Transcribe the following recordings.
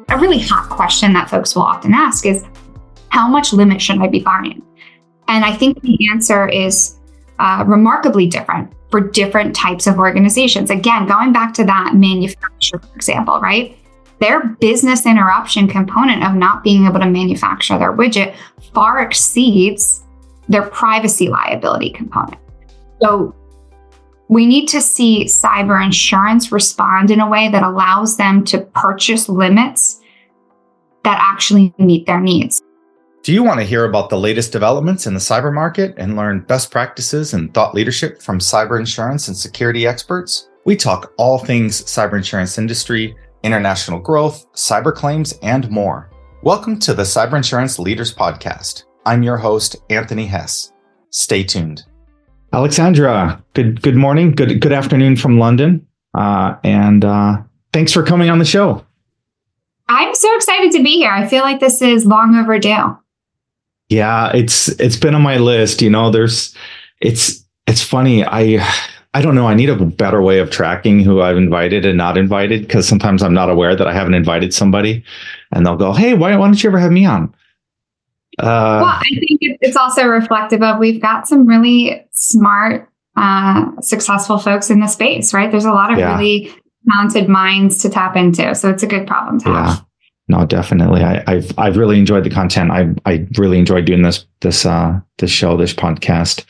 a really hot question that folks will often ask is, how much limit should I be buying? And I think the answer is remarkably different for different types of organizations. Again, going back to that manufacturer example, right? Their business interruption component of not being able to manufacture their widget far exceeds their privacy liability component. So we need to see cyber insurance respond in a way that allows them to purchase limits that actually meet their needs. Do you want to hear about the latest developments in the cyber market and learn best practices and thought leadership from cyber insurance and security experts? We talk all things cyber insurance industry, international growth, cyber claims, and more. Welcome to the Cyber Insurance Leaders Podcast. I'm your host, Anthony Hess. Stay tuned. Alexandra, good morning, good afternoon from London, and thanks for coming on the show. I'm so excited to be here. I feel like this is long overdue. Yeah, it's been on my list. You know, it's funny. I don't know. I need a better way of tracking who I've invited and not invited, because sometimes I'm not aware that I haven't invited somebody, and they'll go, "Hey, why don't you ever have me on?" Well, I think it's also reflective of we've got some really smart, successful folks in the space, right? There's a lot of really talented minds to tap into, so it's a good problem to have. No, definitely. I've really enjoyed the content. I really enjoyed doing this show, this podcast.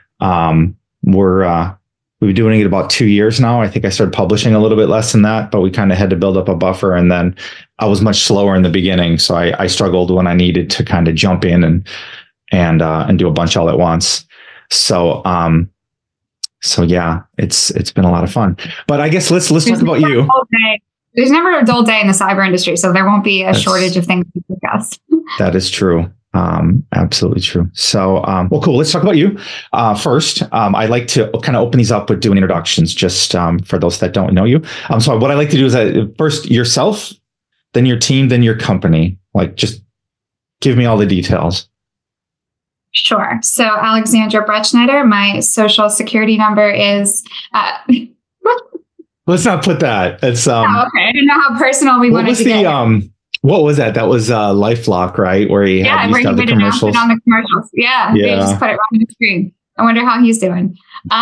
We've been doing it about 2 years now. I think I started publishing a little bit less than that, but we kind of had to build up a buffer, and then I was much slower in the beginning, so I struggled when I needed to kind of jump in and do a bunch all at once. So yeah, it's been a lot of fun. But I guess let's talk about you. There's never a dull day in the cyber industry, so there won't be a shortage of things to discuss. That is true. Absolutely true. So, well, cool. Let's talk about you. First, I like to kind of open these up with doing introductions, just for those that don't know you. So what I like to do is first yourself, then your team, then your company. Like, just give me all the details. Sure. So Alexandra Bretschneider, my social security number is... Let's not put that. It's okay. I didn't know how personal we wanted to get. What was that? That was LifeLock, right? Where he had used to have the commercials. On the commercials. Yeah, they just put it right on the screen. I wonder how he's doing.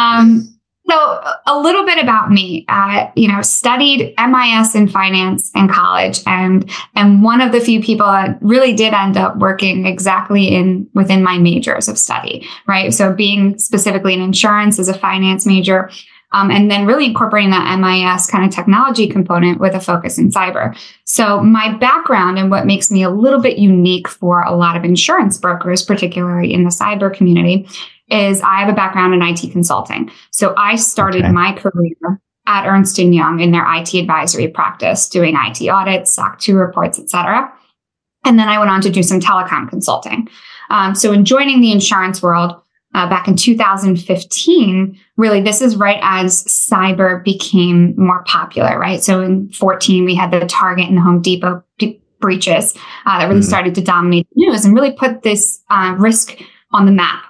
So a little bit about me. Studied MIS in finance in college, and one of the few people that really did end up working exactly within my majors of study, right? So being specifically in insurance as a finance major. And then really incorporating that MIS kind of technology component with a focus in cyber. So my background and what makes me a little bit unique for a lot of insurance brokers, particularly in the cyber community, is I have a background in IT consulting. So I started my career at Ernst & Young in their IT advisory practice, doing IT audits, SOC 2 reports, et cetera. And then I went on to do some telecom consulting. So in joining the insurance world, back in 2015, really, this is right as cyber became more popular, right? So in 14, we had the Target and the Home Depot breaches that really started to dominate the news and really put this risk on the map.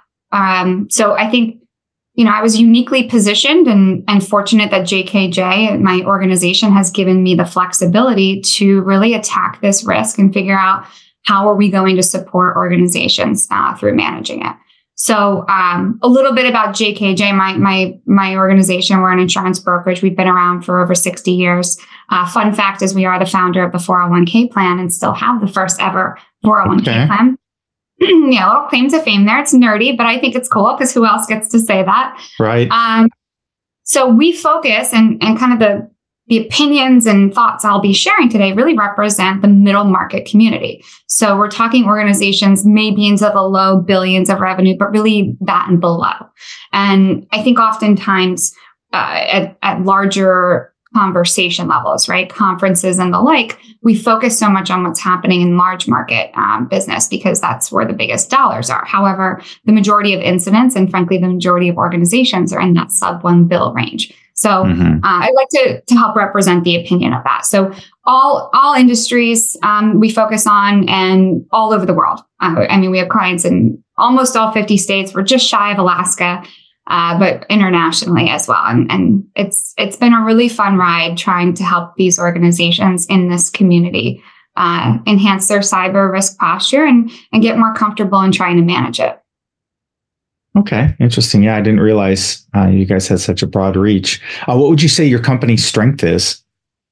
So I think, I was uniquely positioned and fortunate that JKJ, my organization, has given me the flexibility to really attack this risk and figure out how are we going to support organizations through managing it. So a little bit about JKJ, my organization. We're an insurance brokerage. We've been around for over 60 years. Fun fact is we are the founder of the 401k plan and still have the first ever 401k plan. Yeah, little claim to fame there. It's nerdy, but I think it's cool because who else gets to say that? Right. So we focus and kind of the opinions and thoughts I'll be sharing today really represent the middle market community. So we're talking organizations maybe into the low billions of revenue, but really that and below. And I think oftentimes at larger conversation levels, right? Conferences and the like, we focus so much on what's happening in large market business because that's where the biggest dollars are. However, the majority of incidents and frankly, the majority of organizations are in that sub $1 billion range. So I'd like to help represent the opinion of that. So all industries we focus on and all over the world. We have clients in almost all 50 states. We're just shy of Alaska, but internationally as well. And it's been a really fun ride trying to help these organizations in this community enhance their cyber risk posture and get more comfortable in trying to manage it. Okay, interesting. Yeah, I didn't realize you guys had such a broad reach. What would you say your company's strength is?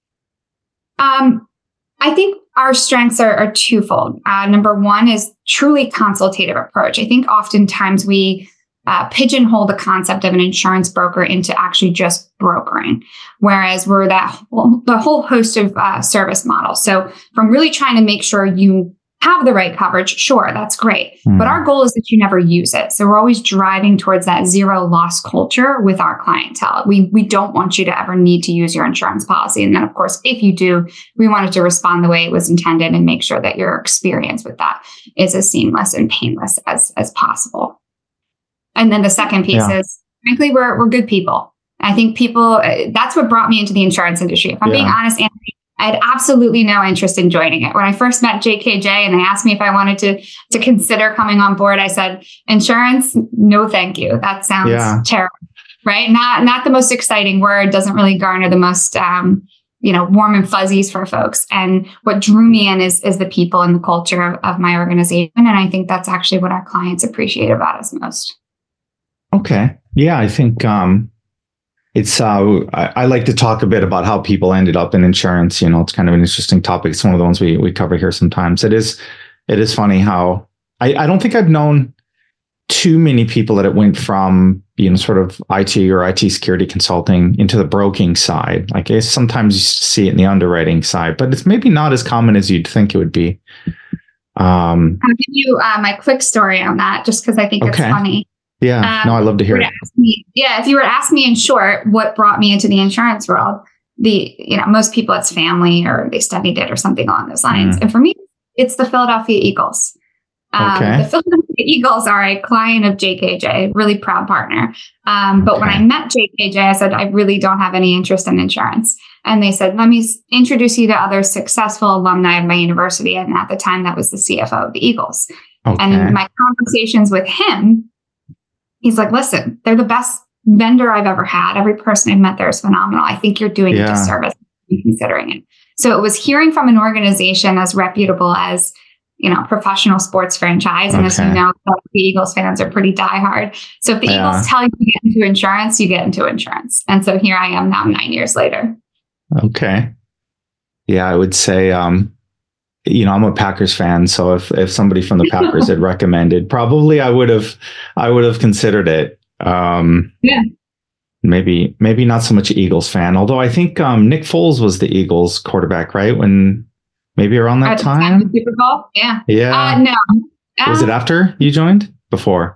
I think our strengths are twofold. Number one is truly consultative approach. I think oftentimes we pigeonhole the concept of an insurance broker into actually just brokering, whereas we're the whole host of service models. So from really trying to make sure you have the right coverage, sure, that's great. But our goal is that you never use it. So we're always driving towards that zero loss culture with our clientele. We don't want you to ever need to use your insurance policy. And then, of course, if you do, we want it to respond the way it was intended and make sure that your experience with that is as seamless and painless as possible. And then the second piece is, frankly, we're good people. I think people, that's what brought me into the insurance industry. If I'm being honest, Anthony, I had absolutely no interest in joining it. When I first met JKJ and they asked me if I wanted to consider coming on board, I said, insurance, no, thank you. That sounds terrible, right? Not the most exciting word, doesn't really garner the most, warm and fuzzies for folks. And what drew me in is the people and the culture of my organization. And I think that's actually what our clients appreciate about us most. Okay. Yeah, I think, it's I like to talk a bit about how people ended up in insurance. It's kind of an interesting topic. It's one of the ones we cover here sometimes. It is funny how I don't think I've known too many people that it went from, sort of IT or IT security consulting into the broking side. Like sometimes you see it in the underwriting side, but it's maybe not as common as you'd think it would be. I'll give you my quick story on that just because I think it's funny. Yeah, no, I love to hear it. If you were to ask me in short, what brought me into the insurance world, most people it's family or they studied it or something along those lines. And for me, it's the Philadelphia Eagles. The Philadelphia Eagles are a client of JKJ, really proud partner. But when I met JKJ, I said, I really don't have any interest in insurance. And they said, let me introduce you to other successful alumni of my university. And at the time, that was the CFO of the Eagles. And in my conversations with him, he's like, listen, they're the best vendor I've ever had. Every person I've met there is phenomenal. I think you're doing a disservice considering it. So it was hearing from an organization as reputable as, professional sports franchise. And as you know, the Eagles fans are pretty diehard. So if the Eagles tell you to get into insurance, you get into insurance. And so here I am now 9 years later. Okay. Yeah, I would say, I'm a Packers fan, so if somebody from the Packers had recommended, probably I would have considered it. Maybe not so much Eagles fan, although I think Nick Foles was the Eagles quarterback, right? When maybe around that time? Super Bowl? Yeah. Yeah. No. Was it after you joined? Before?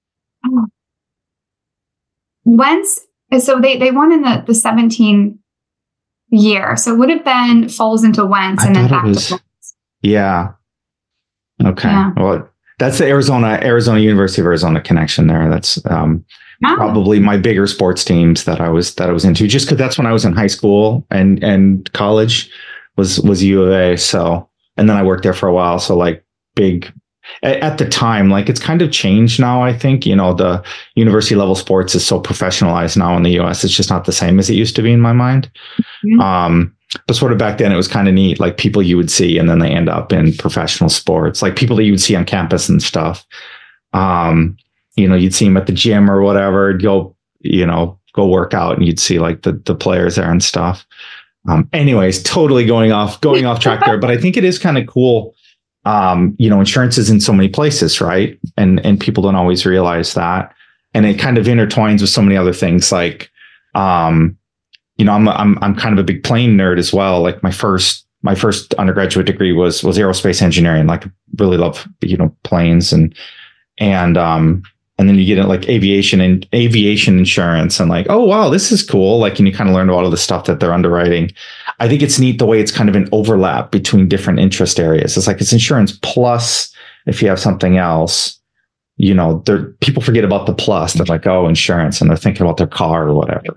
So they won in the 17 year. So it would have been Foles into Wentz and then back to Foles. Yeah. Okay. Yeah. Well, that's the Arizona University of Arizona connection there. That's probably my bigger sports teams that I was into, just because that's when I was in high school and college was U of A. So, and then I worked there for a while. So like big at the time, like it's kind of changed now. I think, the university level sports is so professionalized now in the US. It's just not the same as it used to be in my mind. But sort of back then it was kind of neat, like people you would see and then they end up in professional sports, like people that you would see on campus and stuff. You'd see them at the gym or whatever, go work out and you'd see like the players there and stuff. Anyways, totally going off track there, but I think it is kind of cool. Insurance is in so many places, right? And people don't always realize that. And it kind of intertwines with so many other things like, I'm kind of a big plane nerd as well. Like my first undergraduate degree was aerospace engineering. Like really love, planes and then you get into like aviation insurance and like, oh, wow, this is cool. Like, and you kind of learn all of the stuff that they're underwriting. I think it's neat the way it's kind of an overlap between different interest areas. It's like it's insurance plus if you have something else, people forget about the plus. They're like, oh, insurance, and they're thinking about their car or whatever.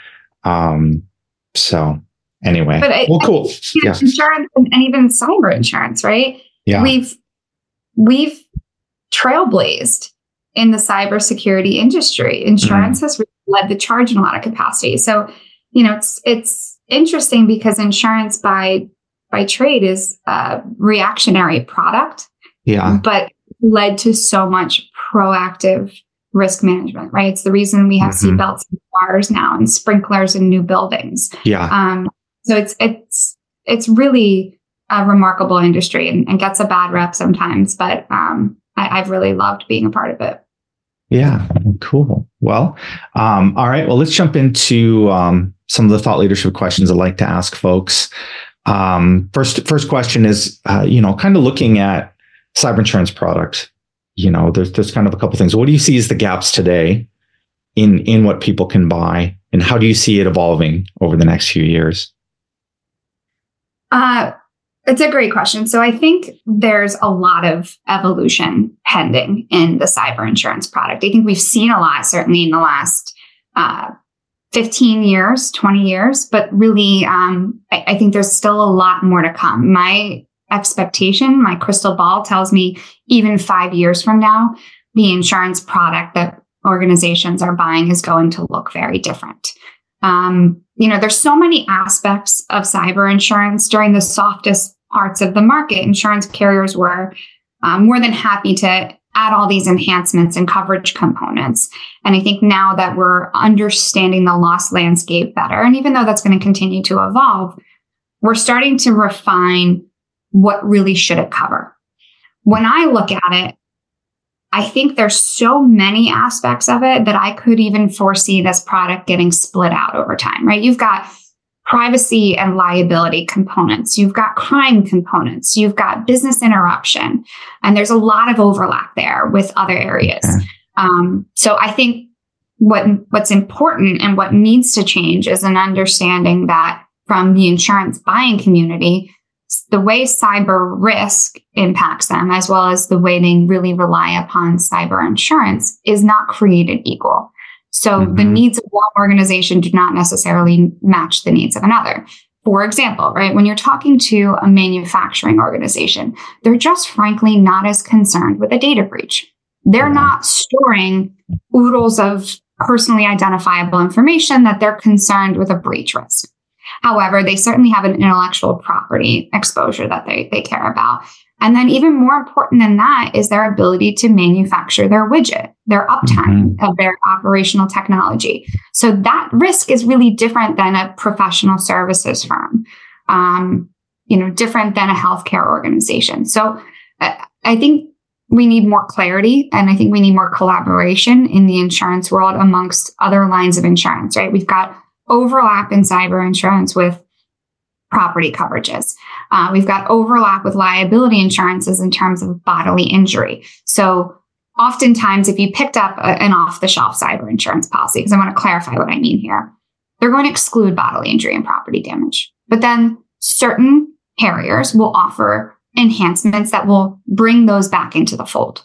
So anyway, cool. Yeah. Insurance and even cyber insurance, right? Yeah. We've trailblazed in the cybersecurity industry. Insurance has really led the charge in a lot of capacity. So, it's interesting because insurance by by trade is a reactionary product, but led to so much proactive risk management, right? It's the reason we have seatbelts in cars now and sprinklers in new buildings. So it's really a remarkable industry and gets a bad rep sometimes, but I've really loved being a part of it. Yeah, cool. Well, all right. Well, let's jump into some of the thought leadership questions I'd like to ask folks. First question is, kind of looking at cyber insurance products. There's kind of a couple things. What do you see as the gaps today in what people can buy, and how do you see it evolving over the next few years? It's a great question. So I think there's a lot of evolution pending in the cyber insurance product. I think we've seen a lot, certainly in the last 15 years, 20 years, but really, I think there's still a lot more to come. My expectation, my crystal ball tells me even 5 years from now, the insurance product that organizations are buying is going to look very different. There's so many aspects of cyber insurance. During the softest parts of the market, insurance carriers were more than happy to add all these enhancements and coverage components. And I think now that we're understanding the loss landscape better, and even though that's going to continue to evolve, we're starting to refine what really should it cover. When I look at it, I think there's so many aspects of it that I could even foresee this product getting split out over time, right? You've got privacy and liability components. You've got crime components. You've got business interruption. And there's a lot of overlap there with other areas. So I think what's important and what needs to change is an understanding that from the insurance buying community, the way cyber risk impacts them, as well as the way they really rely upon cyber insurance, is not created equal. So the needs of one organization do not necessarily match the needs of another. For example, right, when you're talking to a manufacturing organization, they're just frankly not as concerned with a data breach. They're not storing oodles of personally identifiable information that they're concerned with a breach risk. However, they certainly have an intellectual property exposure that they care about. And then even more important than that is their ability to manufacture their widget, their uptime of their operational technology. So that risk is really different than a professional services firm, different than a healthcare organization. So I think we need more clarity, and I think we need more collaboration in the insurance world amongst other lines of insurance, right? We've got overlap in cyber insurance with property coverages. We've got overlap with liability insurances in terms of bodily injury. So oftentimes, if you picked up an off-the-shelf cyber insurance policy, because I want to clarify what I mean here, they're going to exclude bodily injury and property damage. But then certain carriers will offer enhancements that will bring those back into the fold.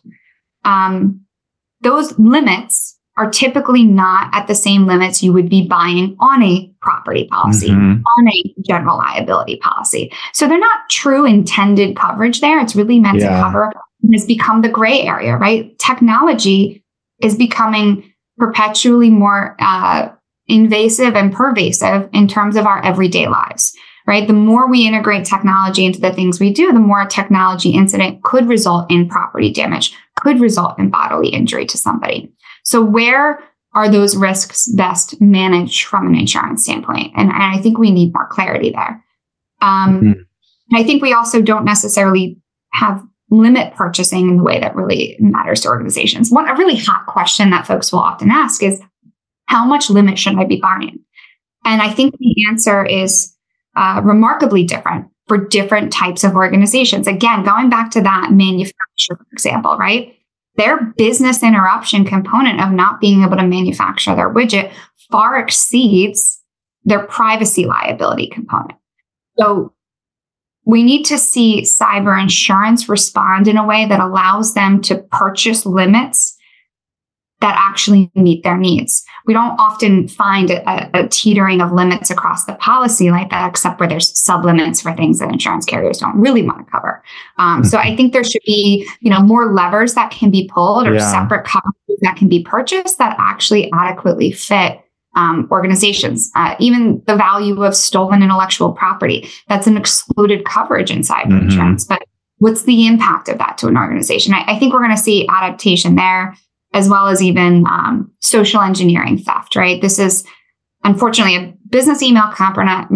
Those limits are typically not at the same limits you would be buying on a property policy, on a general liability policy. So they're not true intended coverage there. It's really meant to cover what has become the gray area, right? Technology is becoming perpetually more invasive and pervasive in terms of our everyday lives, right? The more we integrate technology into the things we do, the more a technology incident could result in property damage, could result in bodily injury to somebody. So where are those risks best managed from an insurance standpoint? And I think we need more clarity there. I think we also don't necessarily have limit purchasing in the way that really matters to organizations. A really hot question that folks will often ask is, how much limit should I be buying? And I think the answer is remarkably different for different types of organizations. Again, going back to that manufacturer example, right? Their business interruption component of not being able to manufacture their widget far exceeds their privacy liability component. So we need to see cyber insurance respond in a way that allows them to purchase limits that actually meet their needs. We don't often find a teetering of limits across the policy like that, except where there's sublimits for things that insurance carriers don't really want to cover. So I think there should be, more levers that can be pulled or separate coverages that can be purchased that actually adequately fit organizations. Even the value of stolen intellectual property, that's an excluded coverage in cyber insurance. But what's the impact of that to an organization? I think we're going to see adaptation there, as well as even social engineering theft, right? This is unfortunately a business email compromise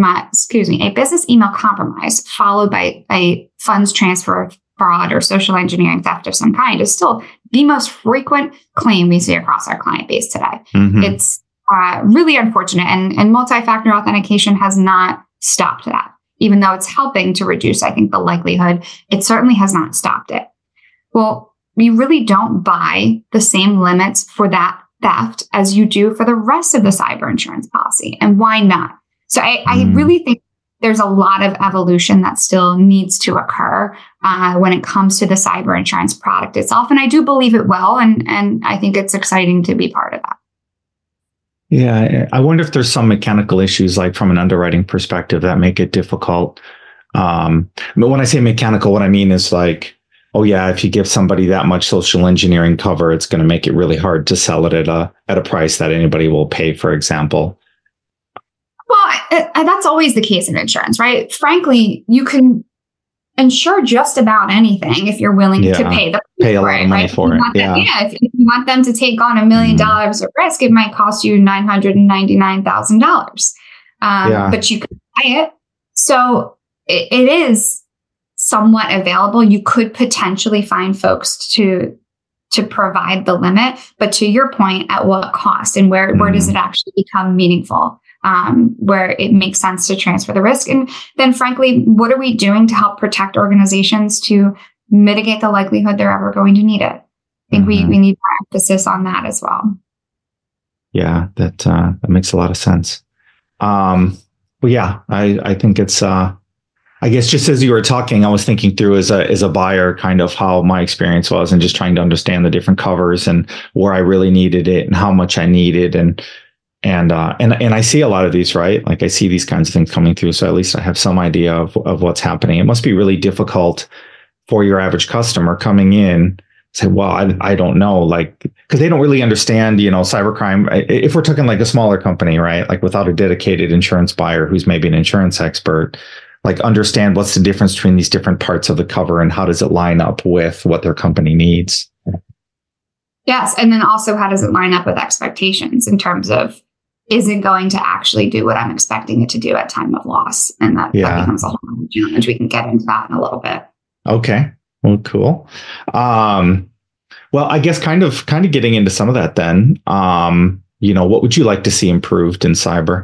followed by a funds transfer fraud or social engineering theft of some kind is still the most frequent claim we see across our client base today. It's really unfortunate, and multi-factor authentication has not stopped that. Even though it's helping to reduce, I think, the likelihood, it certainly has not stopped it. Well, you really don't buy the same limits for that theft as you do for the rest of the cyber insurance policy. And why not? So I really think there's a lot of evolution that still needs to occur when it comes to the cyber insurance product itself. And I do believe it will. And I think it's exciting to be part of that. Yeah, I wonder if there's some mechanical issues, like from an underwriting perspective, that make it difficult. But when I say mechanical, what I mean is like, oh yeah, if you give somebody that much social engineering cover, it's going to make it really hard to sell it at a price that anybody will pay, for example. Well, that's always the case in insurance, right? Frankly, you can insure just about anything if you're willing to pay a lot of money for it. If you want them to take on $1 million of risk, it might cost you $999,000. But you can buy it. So it is somewhat available. You could potentially find folks to provide the limit, but to your point, at what cost and where does it actually become meaningful? Where it makes sense to transfer the risk. And then frankly, what are we doing to help protect organizations to mitigate the likelihood they're ever going to need it? I think we need more emphasis on that as well. Yeah, that makes a lot of sense. Well, yeah, I think it's, I guess just as you were talking, I was thinking through as a buyer, kind of how my experience was and just trying to understand the different covers and where I really needed it and how much I needed. And I see a lot of these, right? Like I see these kinds of things coming through. So at least I have some idea of what's happening. It must be really difficult for your average customer coming in, say, well, I don't know, like, because they don't really understand, cybercrime. If we're talking like a smaller company, right? Like without a dedicated insurance buyer who's maybe an insurance expert, like understand what's the difference between these different parts of the cover and how does it line up with what their company needs? Yes. And then also, how does it line up with expectations in terms of, is it going to actually do what I'm expecting it to do at time of loss? And that becomes a whole challenge. We can get into that in a little bit. Okay. Well, cool. Well, I guess kind of getting into some of that then, what would you like to see improved in the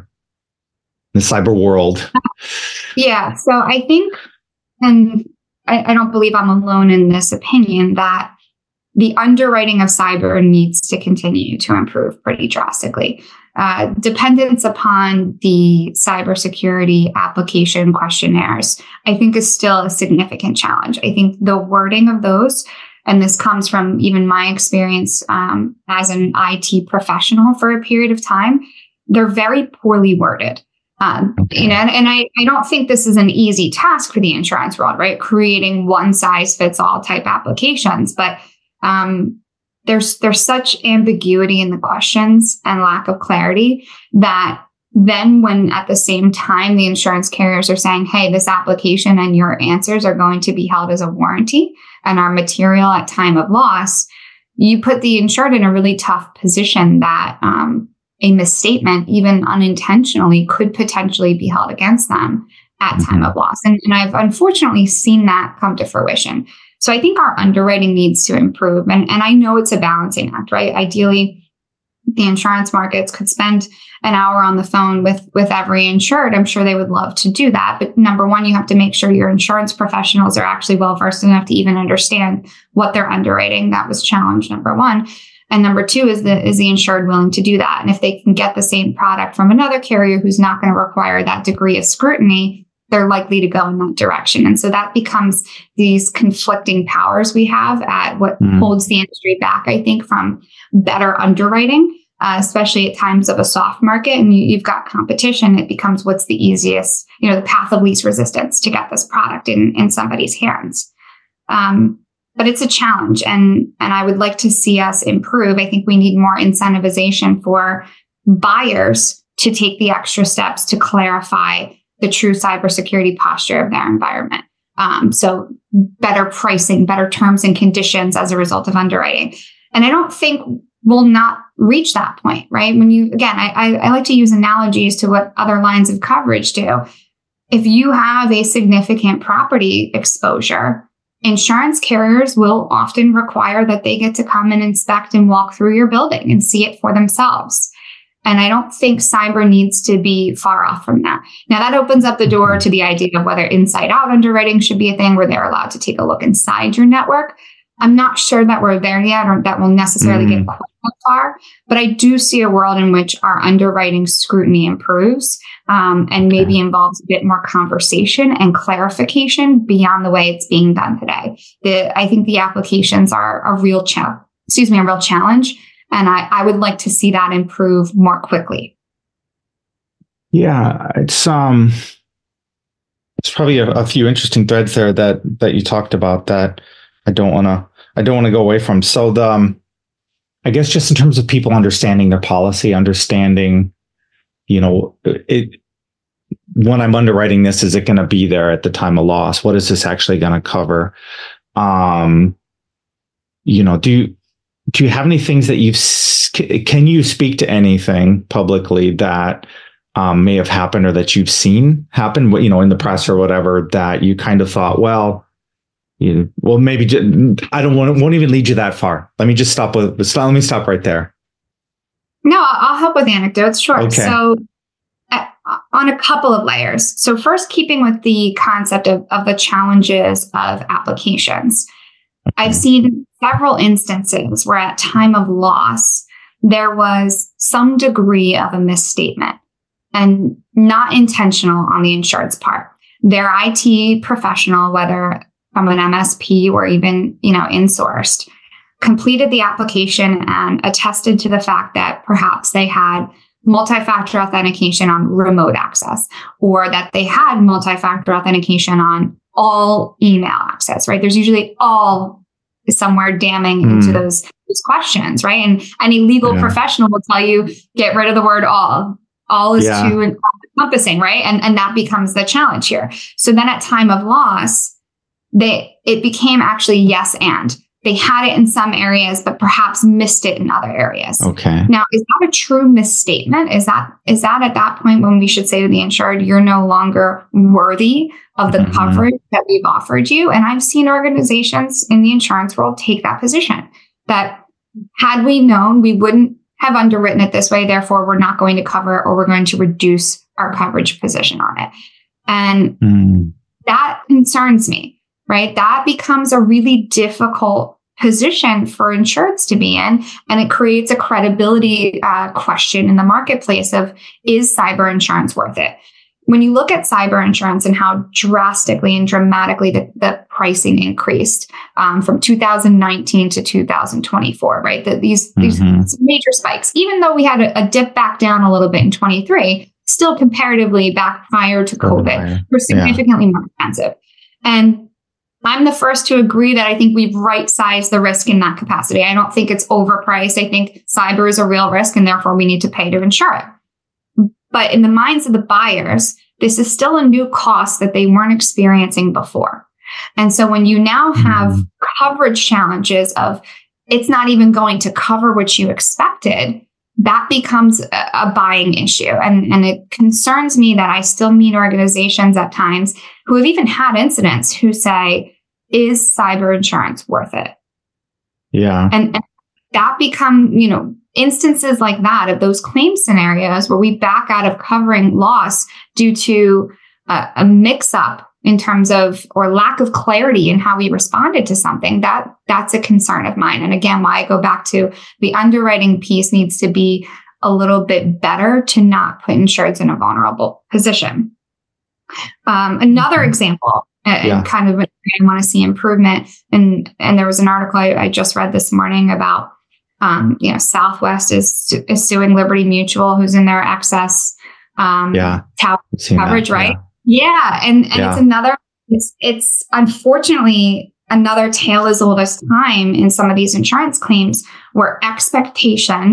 cyber world? Yeah. So I think, and I don't believe I'm alone in this opinion, that the underwriting of cyber needs to continue to improve pretty drastically. Dependence upon the cybersecurity application questionnaires, I think, is still a significant challenge. I think the wording of those, and this comes from even my experience as an IT professional for a period of time, they're very poorly worded. And I don't think this is an easy task for the insurance world, right? Creating one size fits all type applications, but there's such ambiguity in the questions and lack of clarity that then when at the same time the insurance carriers are saying, hey, this application and your answers are going to be held as a warranty and are material at time of loss, you put the insured in a really tough position that a misstatement, even unintentionally, could potentially be held against them at time of loss. And I've unfortunately seen that come to fruition. So I think our underwriting needs to improve. And I know it's a balancing act, right? Ideally, the insurance markets could spend an hour on the phone with every insured. I'm sure they would love to do that. But number one, you have to make sure your insurance professionals are actually well-versed enough to even understand what they're underwriting. That was challenge number one. And number two, is the insured willing to do that? And if they can get the same product from another carrier who's not going to require that degree of scrutiny, they're likely to go in that direction. And so that becomes these conflicting powers we have at what holds the industry back, I think, from better underwriting, especially at times of a soft market. And you've got competition. It becomes what's the easiest, the path of least resistance to get this product in somebody's hands. But it's a challenge. And I would like to see us improve. I think we need more incentivization for buyers to take the extra steps to clarify the true cybersecurity posture of their environment. So better pricing, better terms and conditions as a result of underwriting. And I don't think we'll not reach that point, right? When you, again, I like to use analogies to what other lines of coverage do. If you have a significant property exposure, insurance carriers will often require that they get to come and inspect and walk through your building and see it for themselves. And I don't think cyber needs to be far off from that. Now, that opens up the door to the idea of whether inside out underwriting should be a thing where they're allowed to take a look inside your network. I'm not sure that we're there yet, or that will necessarily get quite that far, but I do see a world in which our underwriting scrutiny improves and maybe involves a bit more conversation and clarification beyond the way it's being done today. I think the applications are a real challenge. And I would like to see that improve more quickly. Yeah, it's probably a few interesting threads there that you talked about that I don't want to go away from. So I guess just in terms of people understanding their policy, understanding, when I'm underwriting this, is it going to be there at the time of loss? What is this actually going to cover? Do you have any things that can you speak to anything publicly that may have happened or that you've seen happen, in the press or whatever, that you kind of thought, maybe won't even lead you that far. Let me stop right there. No, I'll help with anecdotes. Sure. Okay. So on a couple of layers. So first, keeping with the concept of the challenges of applications. I've seen several instances where at time of loss, there was some degree of a misstatement and not intentional on the insured's part. Their IT professional, whether from an MSP or even, insourced, completed the application and attested to the fact that perhaps they had multi-factor authentication on remote access, or that they had multi-factor authentication on all email access, right? There's usually all somewhere damning into those questions, right? And any legal professional will tell you, get rid of the word all. All is too encompassing, right? And that becomes the challenge here. So then at time of loss, it became actually yes and. They had it in some areas, but perhaps missed it in other areas. Okay. Now, is that a true misstatement? Is that at that point when we should say to the insured, you're no longer worthy of the coverage that we've offered you? And I've seen organizations in the insurance world take that position, that had we known, we wouldn't have underwritten it this way. Therefore, we're not going to cover, or we're going to reduce our coverage position on it. And that concerns me, right? That becomes a really difficult position for insureds to be in. And it creates a credibility question in the marketplace of, is cyber insurance worth it? When you look at cyber insurance and how drastically and dramatically the pricing increased from 2019 to 2024, right? These major spikes, even though we had a dip back down a little bit in 23, still comparatively back prior to COVID, were significantly more expensive. And I'm the first to agree that I think we've right-sized the risk in that capacity. I don't think it's overpriced. I think cyber is a real risk, and therefore we need to pay to insure it. But in the minds of the buyers, this is still a new cost that they weren't experiencing before. And so when you now have coverage challenges of it's not even going to cover what you expected, that becomes a buying issue. And it concerns me that I still meet organizations at times who have even had incidents who say, is cyber insurance worth it? Yeah. And that become, instances like that, of those claim scenarios where we back out of covering loss due to a mix-up in terms of, or lack of clarity in how we responded to something, that's a concern of mine. And again, why I go back to the underwriting piece needs to be a little bit better to not put insureds in a vulnerable position. Another example, and kind of I want to see improvement. And there was an article I just read this morning about, Southwest is suing Liberty Mutual, who's in their excess tower coverage, right? Yeah. And it's unfortunately another tale as old as time in some of these insurance claims where expectation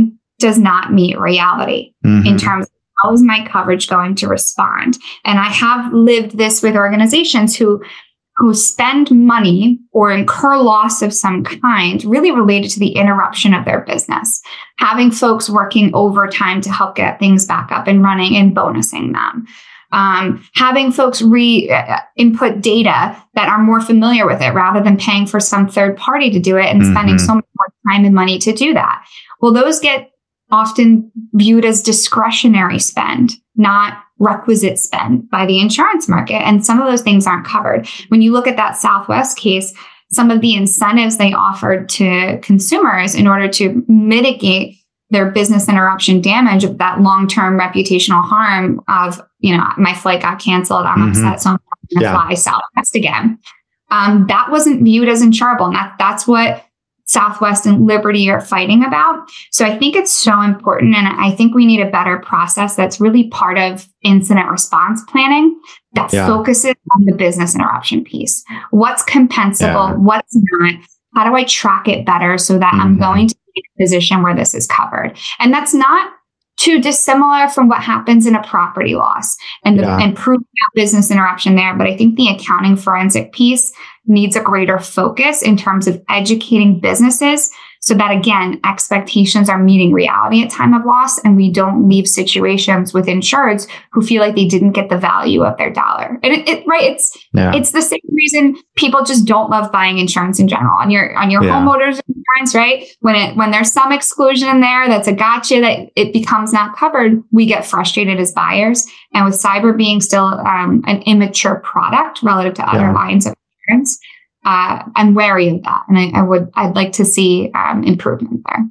does not meet reality in terms of how is my coverage going to respond. And I have lived this with organizations who spend money or incur loss of some kind really related to the interruption of their business, having folks working overtime to help get things back up and running and bonusing them. Having folks input data that are more familiar with it rather than paying for some third party to do it and spending so much more time and money to do that. Well, those get often viewed as discretionary spend, not requisite spend by the insurance market. And some of those things aren't covered. When you look at that Southwest case, some of the incentives they offered to consumers in order to mitigate their business interruption damage of that long-term reputational harm of, my flight got canceled, I'm upset, so I'm going to fly Southwest again. That wasn't viewed as insurable. And that's what Southwest and Liberty are fighting about. So I think it's so important. And I think we need a better process that's really part of incident response planning that focuses on the business interruption piece. What's compensable? What's not? How do I track it better so that I'm going to be in a position where this is covered? And that's not too dissimilar from what happens in a property loss and proving out business interruption there. But I think the accounting forensic piece needs a greater focus in terms of educating businesses so that, again, expectations are meeting reality at time of loss, and we don't leave situations with insureds who feel like they didn't get the value of their dollar. And it's the same reason people just don't love buying insurance in general. On your homeowners insurance, right? When there's some exclusion in there that's a gotcha that it becomes not covered, we get frustrated as buyers. And with cyber being still an immature product relative to other lines of insurance, I'm wary of that, and I'd like to see improvement there.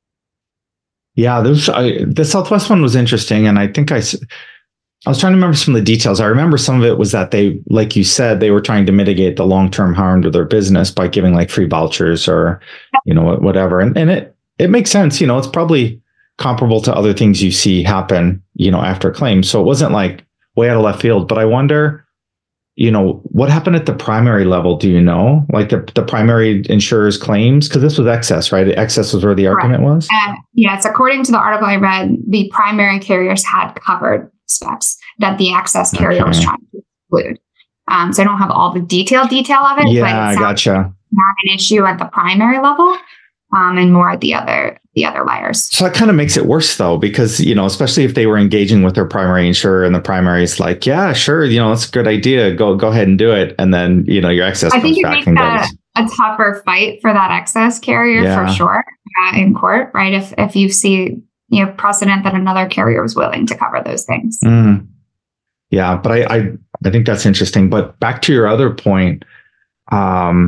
Yeah, the Southwest one was interesting, and I think I was trying to remember some of the details. I remember some of it was that they, like you said, they were trying to mitigate the long-term harm to their business by giving like free vouchers or whatever, and it makes sense. It's probably comparable to other things you see happen after a claim. So it wasn't like way out of left field, but I wonder, what happened at the primary level? Do you know, like the primary insurer's claims? Because this was excess, right? Excess was where the argument was? Yes. According to the article I read, the primary carriers had covered steps that the excess carrier was trying to exclude. So I don't have all the detail of it. Yeah, but I gotcha. Not an issue at the primary level, and more at the other layers. So that kind of makes it worse, though, because, especially if they were engaging with their primary insurer and the primary is like, yeah, sure, that's a good idea. Go ahead and do it. And then, your excess comes back and goes. A tougher fight for that excess carrier for sure in court, right? If you see, precedent that another carrier was willing to cover those things. Yeah, but I think that's interesting. But back to your other point, I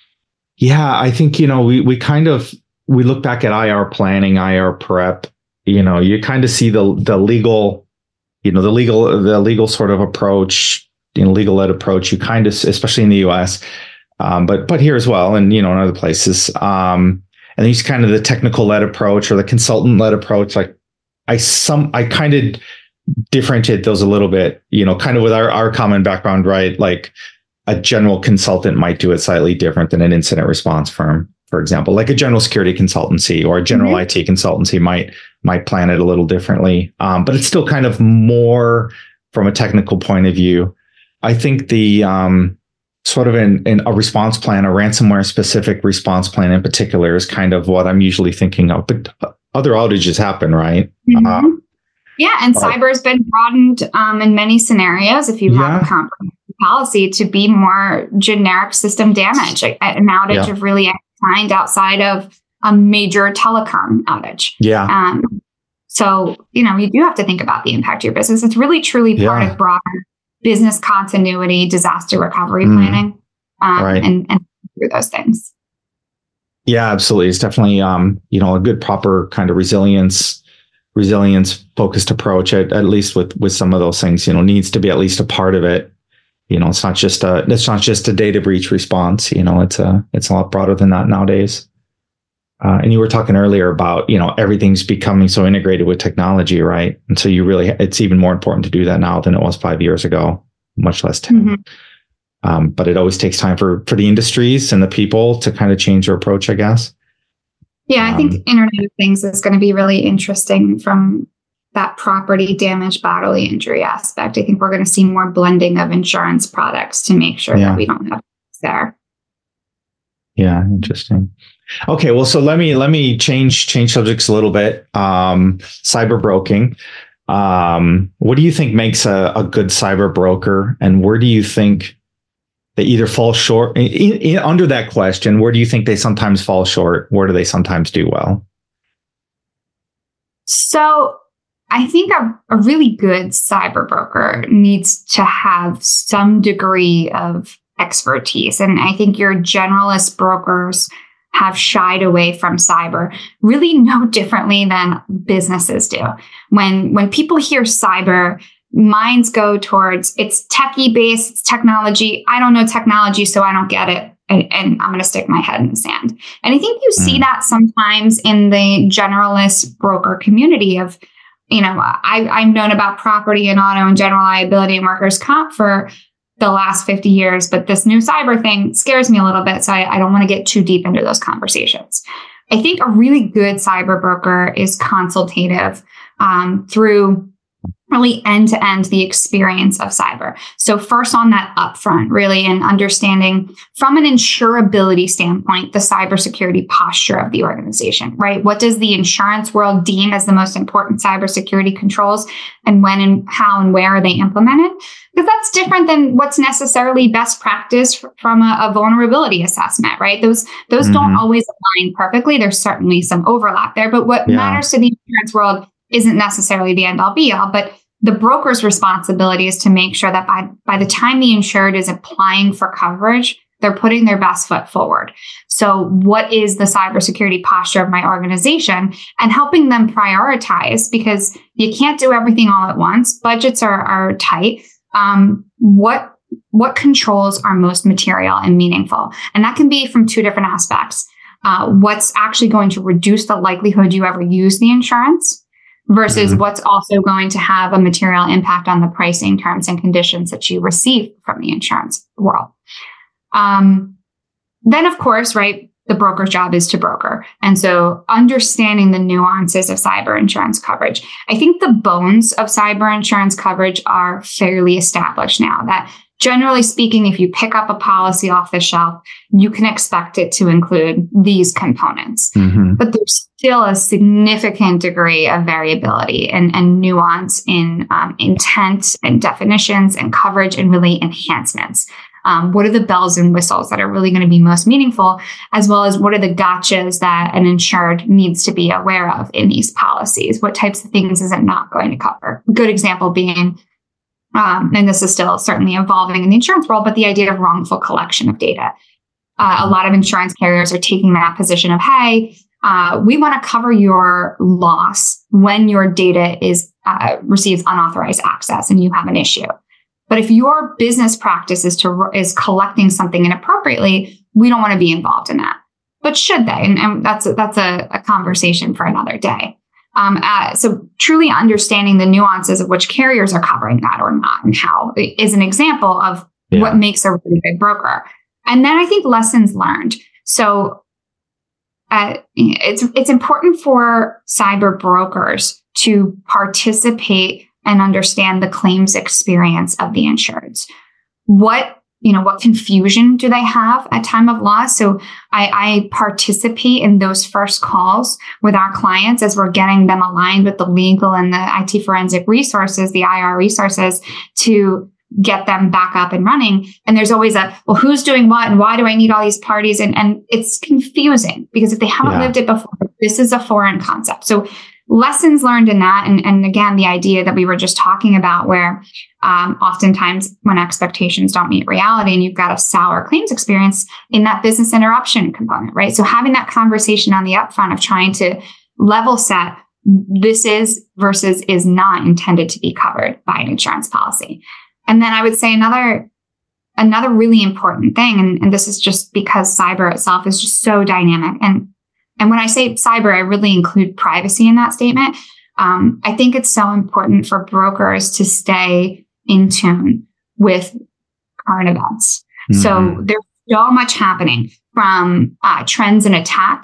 think, we look back at IR planning, IR prep, you kind of see the legal sort of approach, legal ed approach, you kind of, especially in the US, but here as well. And, in other places, and these kind of the technical led approach or the consultant led approach, like I kind of differentiate those a little bit, kind of with our common background, right? Like a general consultant might do it slightly different than an incident response firm. For example, like a general security consultancy or a general IT consultancy might plan it a little differently. But it's still kind of more from a technical point of view. I think the sort of in a response plan, a ransomware specific response plan in particular is kind of what I'm usually thinking of. But other outages happen, right? And cyber has been broadened in many scenarios. If you have a comprehensive policy to be more generic system damage, like an outage of really kind outside of a major telecom outage. So, you do have to think about the impact to your business. It's really truly part of broader business continuity, disaster recovery planning, and through those things. Yeah, absolutely. It's definitely, a good proper kind of resilience focused approach, at least with some of those things, needs to be at least a part of it. It's not just a data breach response. It's a lot broader than that nowadays. And you were talking earlier about, everything's becoming so integrated with technology, right? And so it's even more important to do that now than it was 5 years ago, much less 10. But it always takes time for the industries and the people to kind of change their approach, I guess. Yeah, I think Internet of Things is going to be really interesting from that property damage, bodily injury aspect. I think we're going to see more blending of insurance products to make sure that we don't have there. Yeah, interesting. Okay, well, so let me change subjects a little bit. Cyber broking. What do you think makes a good cyber broker, and where do you think they either fall short? Under that question, where do you think they sometimes fall short? Where do they sometimes do well? So I think a really good cyber broker needs to have some degree of expertise. And I think your generalist brokers have shied away from cyber really no differently than businesses do. When people hear cyber, minds go towards it's techie based, it's technology. I don't know technology, so I don't get it. And I'm going to stick my head in the sand. And I think you see that sometimes in the generalist broker community of, I've known about property and auto and general liability and workers' comp for the last 50 years, but this new cyber thing scares me a little bit. So I don't want to get too deep into those conversations. I think a really good cyber broker is consultative through really end-to-end the experience of cyber. So first on that upfront, really, and understanding from an insurability standpoint, the cybersecurity posture of the organization, right? What does the insurance world deem as the most important cybersecurity controls, and when and how and where are they implemented? Because that's different than what's necessarily best practice from a vulnerability assessment, right? Those don't always align perfectly. There's certainly some overlap there, but what matters to the insurance world isn't necessarily the end all be all, but the broker's responsibility is to make sure that by the time the insured is applying for coverage, they're putting their best foot forward. So what is the cybersecurity posture of my organization, and helping them prioritize, because you can't do everything all at once. Budgets are tight. What controls are most material and meaningful? And that can be from two different aspects. What's actually going to reduce the likelihood you ever use the insurance versus what's also going to have a material impact on the pricing terms and conditions that you receive from the insurance world. Then, of course, right, the broker's job is to broker. And so understanding the nuances of cyber insurance coverage. I think the bones of cyber insurance coverage are fairly established now, that generally speaking, if you pick up a policy off the shelf, you can expect it to include these components. But there's still a significant degree of variability and nuance in intent and definitions and coverage and really enhancements. What are the bells and whistles that are really going to be most meaningful, as well as what are the gotchas that an insured needs to be aware of in these policies? What types of things is it not going to cover? A good example being, and this is still certainly evolving in the insurance world, but the idea of wrongful collection of data. A lot of insurance carriers are taking that position of, hey, we want to cover your loss when your data receives unauthorized access and you have an issue. But if your business practice is collecting something inappropriately, we don't want to be involved in that. But should they? And that's a conversation for another day. So truly understanding the nuances of which carriers are covering that or not, and how is an example of what makes a really good broker. And then I think lessons learned. So it's important for cyber brokers to participate and understand the claims experience of the insureds. What confusion do they have at time of loss? So I participate in those first calls with our clients as we're getting them aligned with the legal and the IT forensic resources, the IR resources, to get them back up and running. And there's always who's doing what and why do I need all these parties? And it's confusing because if they haven't lived it before, this is a foreign concept. So lessons learned in that. And again, the idea that we were just talking about where oftentimes when expectations don't meet reality and you've got a sour claims experience in that business interruption component, right? So having that conversation on the upfront of trying to level set, this is versus is not intended to be covered by an insurance policy. And then I would say another really important thing, and this is just because cyber itself is just so dynamic. And when I say cyber, I really include privacy in that statement. I think it's so important for brokers to stay in tune with current events. So there's so much happening from trends and attacks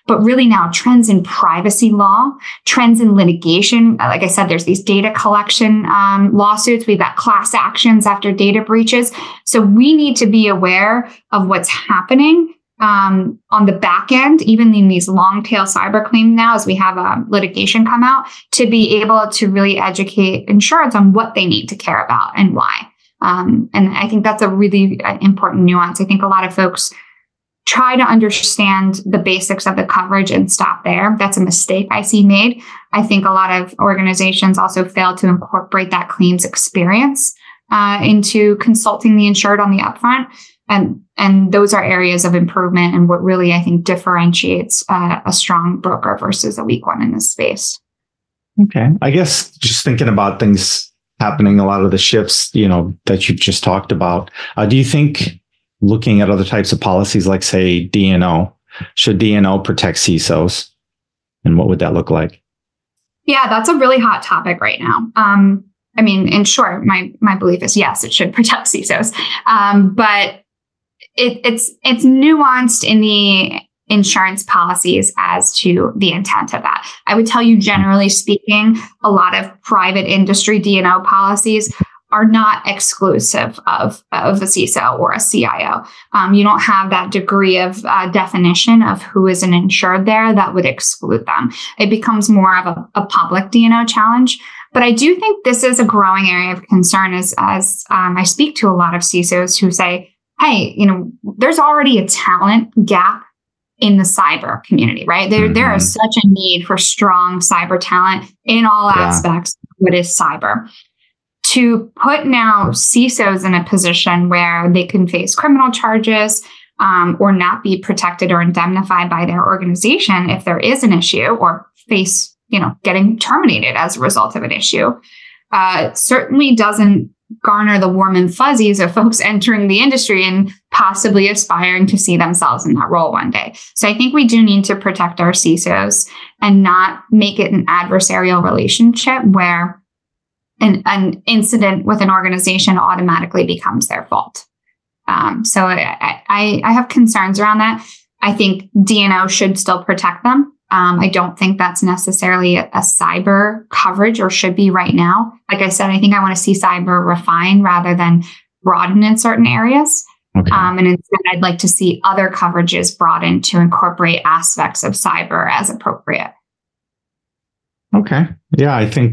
but really now trends in privacy law, trends in litigation. Like I said, there's these data collection lawsuits. We've got class actions after data breaches. So we need to be aware of what's happening on the back end, even in these long tail cyber claims now, as we have litigation come out, to be able to really educate insureds on what they need to care about and why. And I think that's a really important nuance. I think a lot of folks try to understand the basics of the coverage and stop there. That's a mistake I see made. I think a lot of organizations also fail to incorporate that claims experience into consulting the insured on the upfront. And those are areas of improvement and what really, I think, differentiates a strong broker versus a weak one in this space. Okay. I guess just thinking about things happening, a lot of the shifts, that you've just talked about, do you think looking at other types of policies, like say D&O, should D&O protect CISOs? And what would that look like? Yeah, that's a really hot topic right now. I mean, in short, my belief is yes, it should protect CISOs. But it's nuanced in the insurance policies as to the intent of that. I would tell you, generally speaking, a lot of private industry D&O policies are not exclusive of a CISO or a CIO. You don't have that degree of definition of who is an insured there that would exclude them. It becomes more of a public D&O challenge. But I do think this is a growing area of concern as I speak to a lot of CISOs who say, hey, there's already a talent gap in the cyber community, right? There is such a need for strong cyber talent in all aspects of what is cyber. To put now CISOs in a position where they can face criminal charges or not be protected or indemnified by their organization if there is an issue, or face, getting terminated as a result of an issue, certainly doesn't garner the warm and fuzzies of folks entering the industry and possibly aspiring to see themselves in that role one day. So I think we do need to protect our CISOs and not make it an adversarial relationship where an incident with an organization automatically becomes their fault. So I have concerns around that. I think D&O should still protect them. I don't think that's necessarily a cyber coverage, or should be right now. Like I said, I think I want to see cyber refine rather than broaden in certain areas. Okay. And instead, I'd like to see other coverages broadened to incorporate aspects of cyber as appropriate. Okay. Yeah, I think,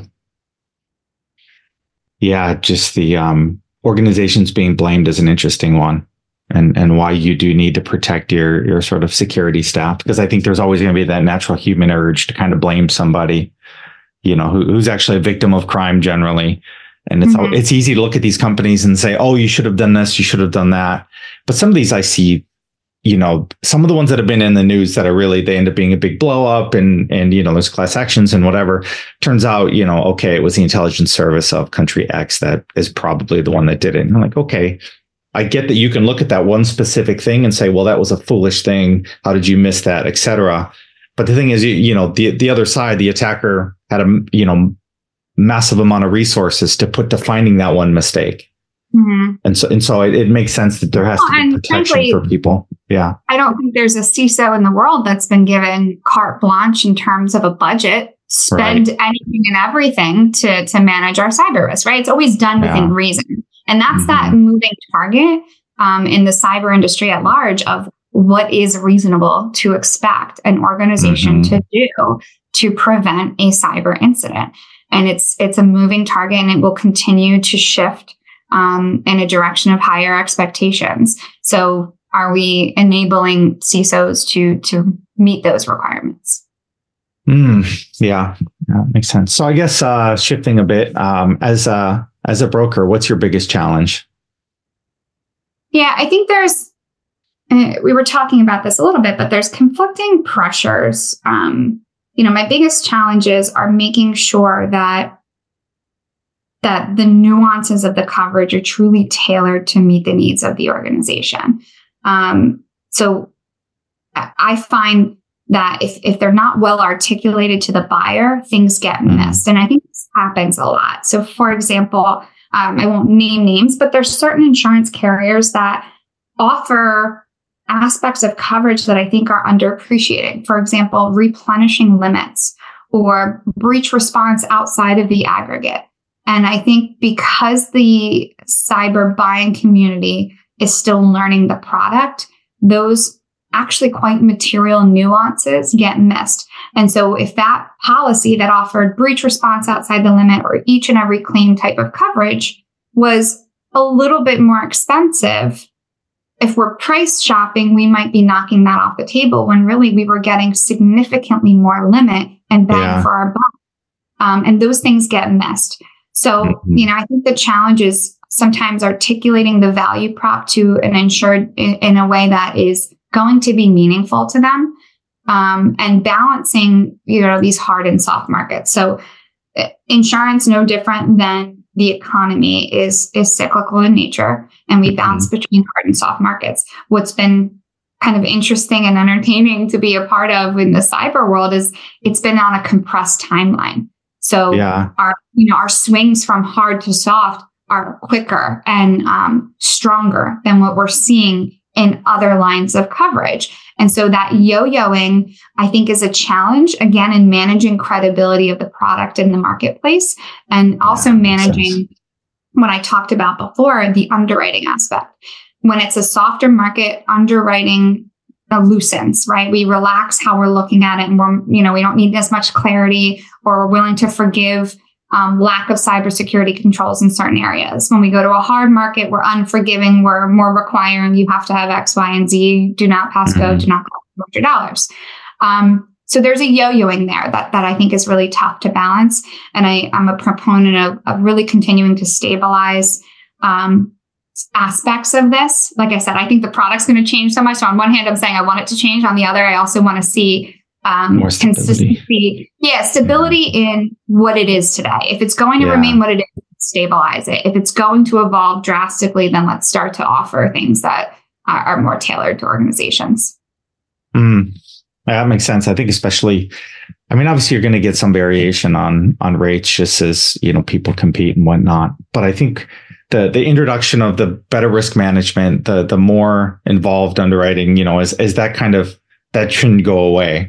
just the organizations being blamed is an interesting one. And why you do need to protect your sort of security staff, because I think there's always going to be that natural human urge to kind of blame somebody, who's actually a victim of crime generally. And it's easy to look at these companies and say, oh, you should have done this, you should have done that. But some of these I see, some of the ones that have been in the news that are really, they end up being a big blow up and there's class actions and whatever. Turns out, okay, it was the intelligence service of country X that is probably the one that did it. And I'm like, okay, I get that you can look at that one specific thing and say, well, that was a foolish thing. How did you miss that, et cetera? But the thing is, the other side, the attacker had a, massive amount of resources to put to finding that one mistake. Mm-hmm. And so it makes sense that there has to be protection frankly, for people. Yeah. I don't think there's a CISO in the world that's been given carte blanche in terms of a budget, spend anything and everything to manage our cyber risk, right? It's always done within reason. And that's that moving target in the cyber industry at large of what is reasonable to expect an organization to do to prevent a cyber incident. And it's a moving target, and it will continue to shift in a direction of higher expectations. So are we enabling CISOs to meet those requirements? Yeah, that makes sense. So I guess shifting a bit, as a broker, what's your biggest challenge? Yeah, I think we were talking about this a little bit, but there's conflicting pressures. My biggest challenges are making sure that the nuances of the coverage are truly tailored to meet the needs of the organization. So I find that if they're not well articulated to the buyer, things get missed. And I think this happens a lot. So for example, I won't name names, but there's certain insurance carriers that offer aspects of coverage that I think are underappreciated. For example, replenishing limits or breach response outside of the aggregate. And I think because the cyber buying community is still learning the product, those actually quite material nuances get missed. And so if that policy that offered breach response outside the limit or each and every claim type of coverage was a little bit more expensive, if we're price shopping, we might be knocking that off the table when really we were getting significantly more limit and bang for our buck. And those things get missed. So, I think the challenge is sometimes articulating the value prop to an insured in a way that is going to be meaningful to them, and balancing, these hard and soft markets. So insurance, no different than the economy, is cyclical in nature, and we bounce between hard and soft markets. What's been kind of interesting and entertaining to be a part of in the cyber world is it's been on a compressed timeline. So our swings from hard to soft are quicker and stronger than what we're seeing in other lines of coverage. And so that yo-yoing, I think, is a challenge, again, in managing credibility of the product in the marketplace, and also managing what I talked about before, the underwriting aspect. When it's a softer market, underwriting loosens, right? We relax how we're looking at it, and we don't need as much clarity, or we're willing to forgive lack of cybersecurity controls in certain areas. When we go to a hard market, we're unforgiving. We're more requiring you have to have X, Y, and Z. Do not pass go. Do not go $100. So there's a yo-yoing there that I think is really tough to balance. And I'm a proponent of really continuing to stabilize aspects of this. Like I said, I think the product's going to change so much. So on one hand, I'm saying I want it to change. On the other, I also want to see more consistency. Stability in what it is today. If it's going to remain what it is, stabilize it. If it's going to evolve drastically, then let's start to offer things that are more tailored to organizations. That makes sense. I think especially, obviously you're going to get some variation on rates just as, people compete and whatnot. But I think the introduction of the better risk management, the more involved underwriting, is that kind of, that shouldn't go away.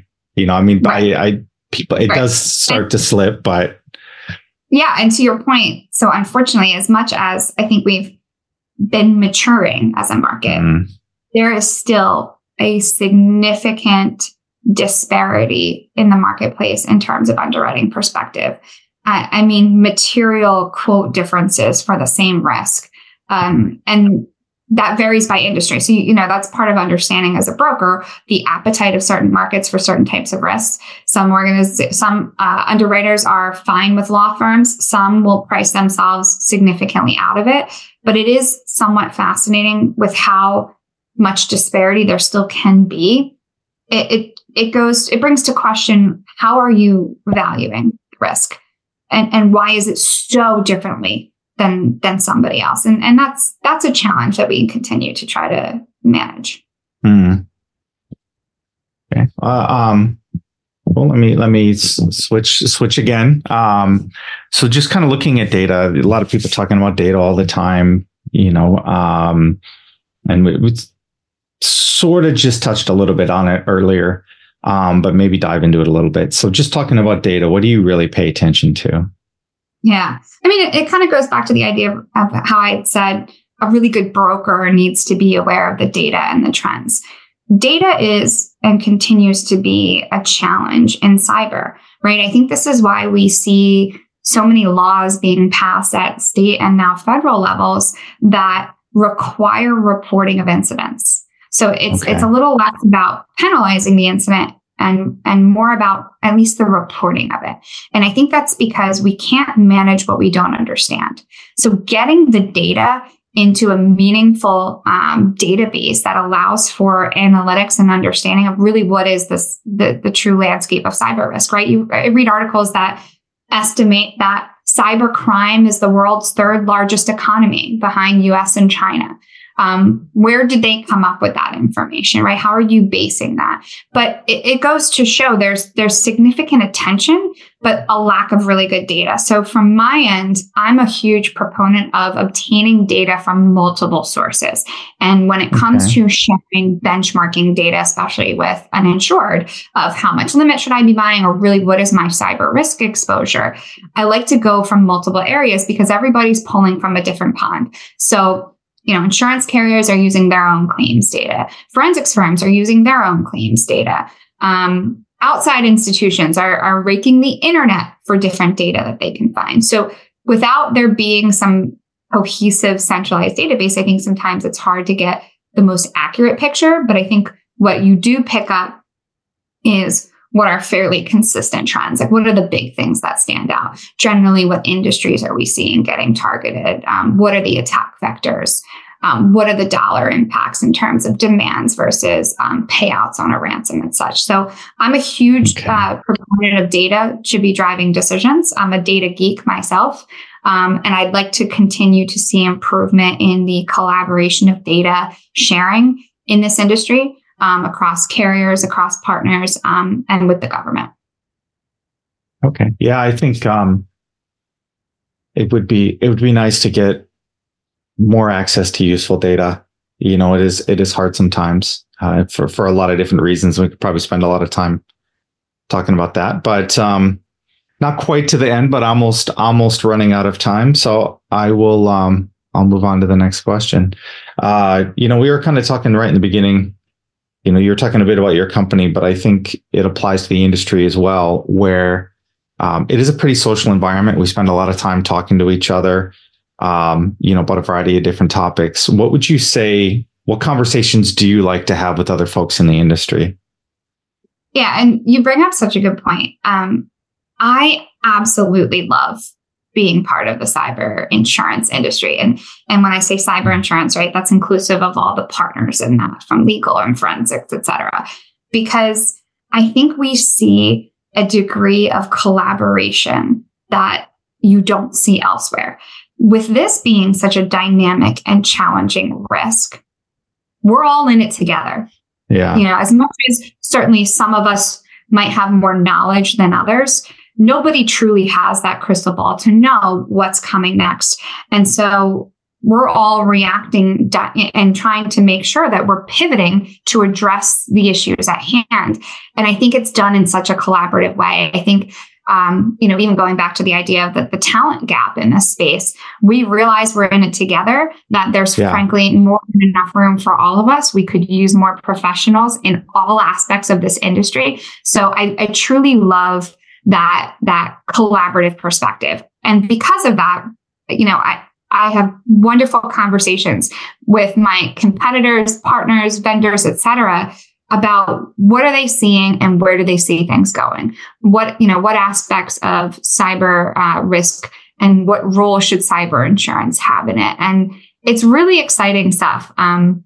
It does start to slip, but. Yeah. And to your point, so unfortunately, as much as I think we've been maturing as a market, there is still a significant disparity in the marketplace in terms of underwriting perspective. Material quote differences for the same risk. And that varies by industry. So, that's part of understanding as a broker, the appetite of certain markets for certain types of risks. Some underwriters are fine with law firms. Some will price themselves significantly out of it. But it is somewhat fascinating with how much disparity there still can be. It brings to question, how are you valuing risk? And why is it so differently than somebody else? And that's a challenge that we continue to try to manage. Okay. Well, let me switch again. So just kind of looking at data, a lot of people talking about data all the time, and we sort of just touched a little bit on it earlier, but maybe dive into it a little bit. So just talking about data, what do you really pay attention to? Yeah. It kind of goes back to the idea of how I had said a really good broker needs to be aware of the data and the trends. Data is and continues to be a challenge in cyber, right? I think this is why we see so many laws being passed at state and now federal levels that require reporting of incidents. So it's a little less about penalizing the incident and more about at least the reporting of it. And I think that's because we can't manage what we don't understand. So getting the data into a meaningful database that allows for analytics and understanding of really what is the true landscape of cyber risk, right? I read articles that estimate that cyber crime is the world's third largest economy behind US and China. Where did they come up with that information, right? How are you basing that? But it goes to show there's significant attention, but a lack of really good data. So from my end, I'm a huge proponent of obtaining data from multiple sources. And when it comes to sharing benchmarking data, especially with an insured, of how much limit should I be buying, or really what is my cyber risk exposure, I like to go from multiple areas because everybody's pulling from a different pond. So insurance carriers are using their own claims data. Forensics firms are using their own claims data. Outside institutions are raking the internet for different data that they can find. So without there being some cohesive centralized database, I think sometimes it's hard to get the most accurate picture. But I think what you do pick up is what are fairly consistent trends. Like, what are the big things that stand out? Generally, what industries are we seeing getting targeted? What are the attack vectors? What are the dollar impacts in terms of demands versus payouts on a ransom and such? So I'm a huge proponent of data should be driving decisions. I'm a data geek myself. And I'd like to continue to see improvement in the collaboration of data sharing in this industry. Across carriers, across partners, and with the government. Okay. Yeah, I think it would be nice to get more access to useful data. It is hard sometimes for a lot of different reasons. We could probably spend a lot of time talking about that, but not quite to the end, but almost running out of time. So I will I'll move on to the next question. We were kind of talking right in the beginning. You're talking a bit about your company, but I think it applies to the industry as well, where it is a pretty social environment. We spend a lot of time talking to each other, about a variety of different topics. What would you say, what conversations do you like to have with other folks in the industry? Yeah, and you bring up such a good point. I absolutely love being part of the cyber insurance industry. And when I say cyber insurance, right, that's inclusive of all the partners in that, from legal and forensics, et cetera, because I think we see a degree of collaboration that you don't see elsewhere. With this being such a dynamic and challenging risk, we're all in it together. Yeah. As much as certainly some of us might have more knowledge than others, nobody truly has that crystal ball to know what's coming next. And so we're all reacting and trying to make sure that we're pivoting to address the issues at hand. And I think it's done in such a collaborative way. I think, even going back to the idea of the talent gap in this space, we realize we're in it together, that there's frankly more than enough room for all of us. We could use more professionals in all aspects of this industry. So I truly love that collaborative perspective. And because of that, I have wonderful conversations with my competitors, partners, vendors, et cetera, about what are they seeing and where do they see things going? What aspects of cyber risk and what role should cyber insurance have in it? And it's really exciting stuff. I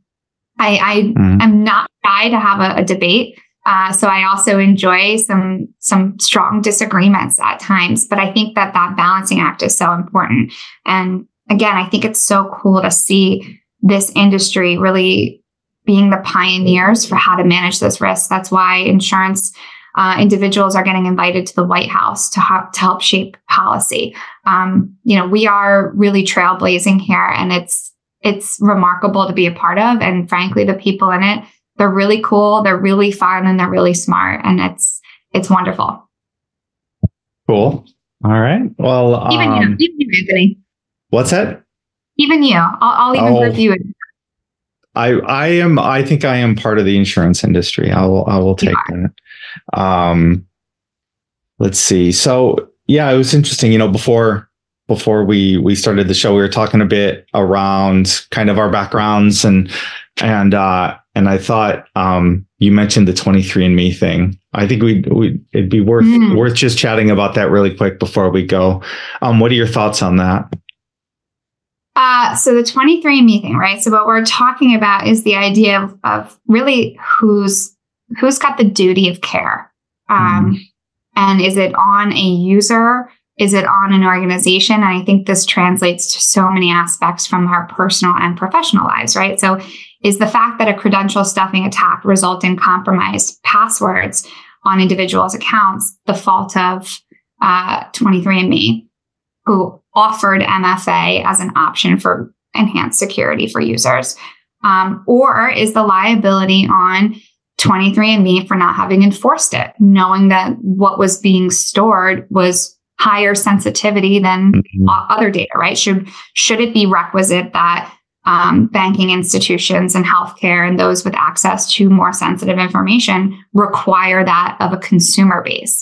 am not shy to have a debate. So I also enjoy some strong disagreements at times, but I think that balancing act is so important. And again, I think it's so cool to see this industry really being the pioneers for how to manage this risk. That's why insurance individuals are getting invited to the White House to help shape policy. We are really trailblazing here, and it's remarkable to be a part of. And frankly, the people in it, they're really cool, they're really fun, and they're really smart, and it's wonderful. Cool. All right. Well, even you, Anthony. What's that? Even you. I'll even review it. I think I am part of the insurance industry. I will take that. Let's see. So yeah, it was interesting. Before we started the show, we were talking a bit around kind of our backgrounds and I thought you mentioned the 23andMe thing. I think it'd be worth just chatting about that really quick before we go. What are your thoughts on that? So the 23andMe thing, right? So what we're talking about is the idea of really who's got the duty of care. And is it on a user Is it on an organization? And I think this translates to so many aspects from our personal and professional lives, right? So is the fact that a credential stuffing attack result in compromised passwords on individuals' accounts the fault of 23andMe, who offered MFA as an option for enhanced security for users? Or is the liability on 23andMe for not having enforced it, knowing that what was being stored was higher sensitivity than other data, right? Should it be requisite that banking institutions and healthcare and those with access to more sensitive information require that of a consumer base?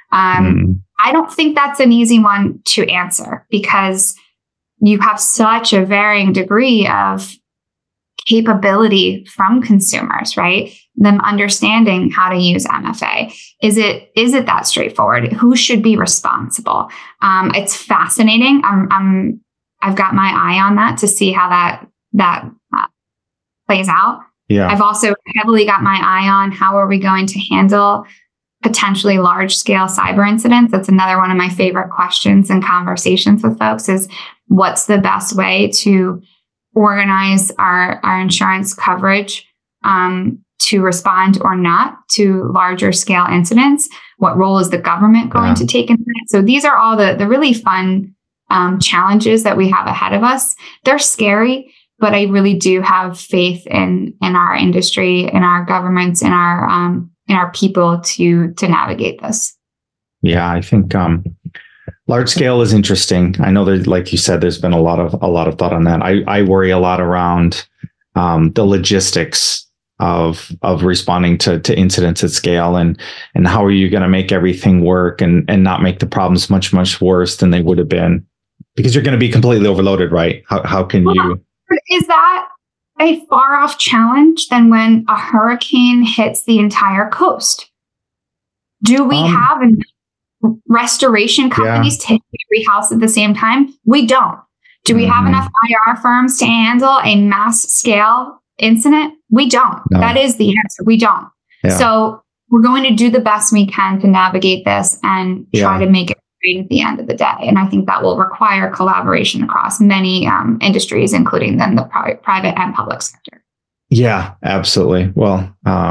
I don't think that's an easy one to answer, because you have such a varying degree of capability from consumers, right? Them understanding how to use MFA. Is it that straightforward? Who should be responsible? It's fascinating. I've got my eye on that to see how that plays out. Yeah. I've also heavily got my eye on how are we going to handle potentially large scale cyber incidents. That's another one of my favorite questions and conversations with folks is what's the best way to organize our insurance coverage to respond or not to larger scale incidents? What role is the government going to take in that? So these are all the really fun challenges that we have ahead of us. They're scary, but I really do have faith in our industry, in our governments, in our people to navigate this. Yeah, I think large scale is interesting. I know that, like you said, there's been a lot of thought on that. I worry a lot around the logistics of responding to incidents at scale, and how are you going to make everything work and not make the problems much, much worse than they would have been, because you're going to be completely overloaded, right? How can you? Is that a far off challenge than when a hurricane hits the entire coast? Do we have enough restoration companies to hit every house at the same time? We don't. Do we have enough IR firms to handle a mass scale incident? We don't. No. That is the answer. We don't. Yeah. So we're going to do the best we can to navigate this and try to make it great at the end of the day. And I think that will require collaboration across many industries, including then the private and public sector. Yeah, absolutely. Well,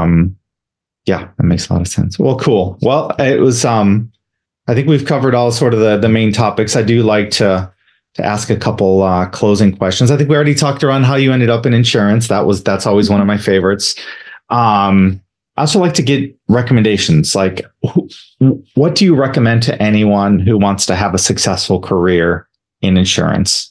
that makes a lot of sense. Well, cool. Well, it was, I think we've covered all sort of the main topics. I do like to ask a couple closing questions. I think we already talked around how you ended up in insurance. That's always one of my favorites. I also like to get recommendations. Like, what do you recommend to anyone who wants to have a successful career in insurance?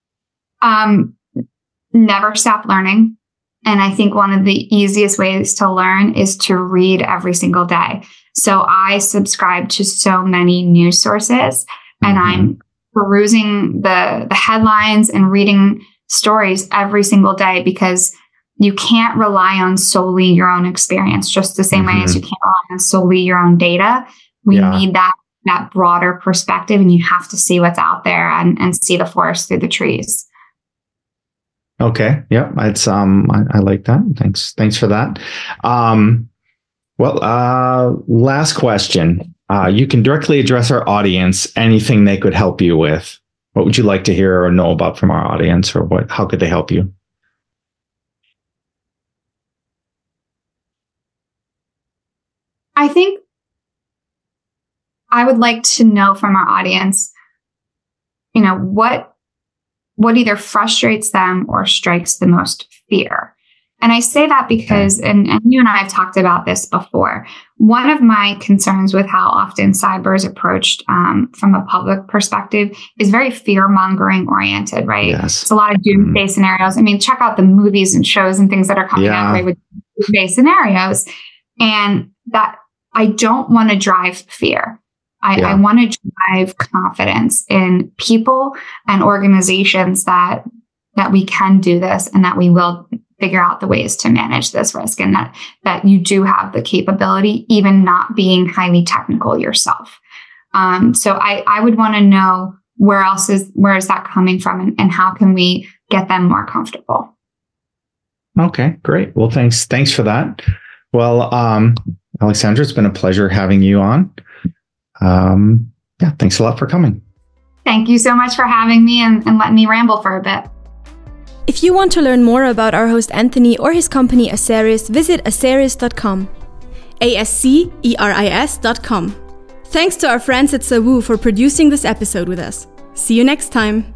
Never stop learning. And I think one of the easiest ways to learn is to read every single day. So I subscribe to so many news sources, and I'm perusing the headlines and reading stories every single day, because you can't rely on solely your own experience, just the same way as you can't rely on solely your own data. We need that broader perspective, and you have to see what's out there and see the forest through the trees. Okay. Yeah. It's, I like that. Thanks for that. Last question. You can directly address our audience, anything they could help you with. What would you like to hear or know about from our audience, or how could they help you? I think I would like to know from our audience, what either frustrates them or strikes the most fear. And I say that because, and you and I have talked about this before, one of my concerns with how often cyber is approached from a public perspective is very fear-mongering oriented, right? Yes. It's a lot of doomsday scenarios. I mean, check out the movies and shows and things that are coming out right with doomsday scenarios. And that I don't want to drive fear. I want to drive confidence in people and organizations that we can do this, and that we will figure out the ways to manage this risk, and that you do have the capability, even not being highly technical yourself. So I would want to know where is that coming from, and how can we get them more comfortable? Okay, great. Well, thanks for that. Well, Alexandra, it's been a pleasure having you on. Thanks a lot for coming. Thank you so much for having me and letting me ramble for a bit. If you want to learn more about our host Anthony or his company Aceris, visit aceris.com. ASCERIS.com. Thanks to our friends at Sawu for producing this episode with us. See you next time.